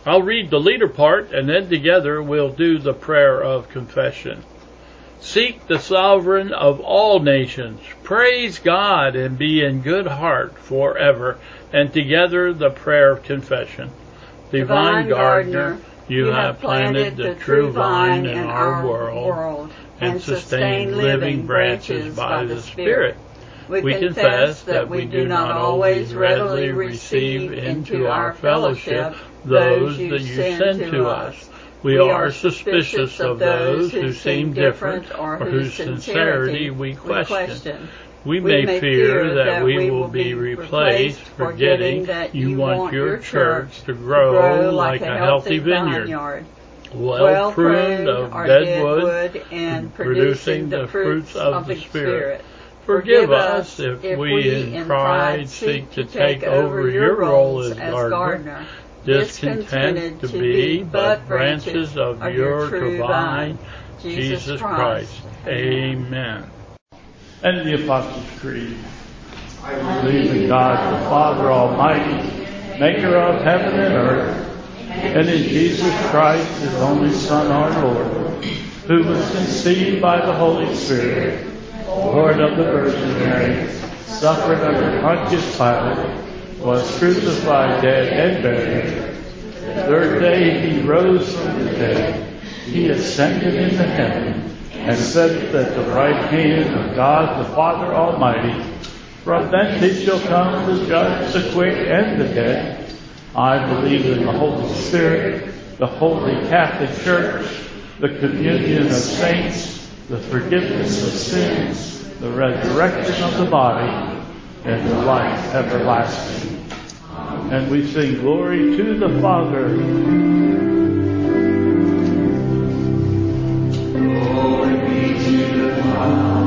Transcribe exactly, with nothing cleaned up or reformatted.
I'll read the leader part, and then together we'll do the prayer of confession. Seek the sovereign of all nations. Praise God and be in good heart forever. And together the prayer of confession. Divine Gardener, you have planted the true vine in our world and sustained living branches by the Spirit. We confess that we do not always readily receive into our fellowship those that you send to us. We are suspicious of those who seem different or whose sincerity we question. We may fear that we will be replaced, forgetting that you want your church to grow like a healthy vineyard, well pruned of dead wood and producing the fruits of the Spirit. Forgive us if we in pride seek to take over your role as gardener, discontented to be but branches of your true vine, Jesus Christ. Amen. And the Apostles' Creed. I believe in God the Father Almighty, maker of heaven and earth, and in Jesus Christ, his only Son, our Lord, who was conceived by the Holy Spirit, Lord of the Virgin Mary, suffered under Pontius Pilate, was crucified, dead, and buried. The third day he rose from the dead. He ascended into heaven and sat at the right hand of God the Father Almighty. From thence he shall come to judge the quick and the dead. I believe in the Holy Spirit, the Holy Catholic Church, the communion of saints, the forgiveness of sins, the resurrection of the body, and the life everlasting. And we sing glory to the Father, glory be to the Father,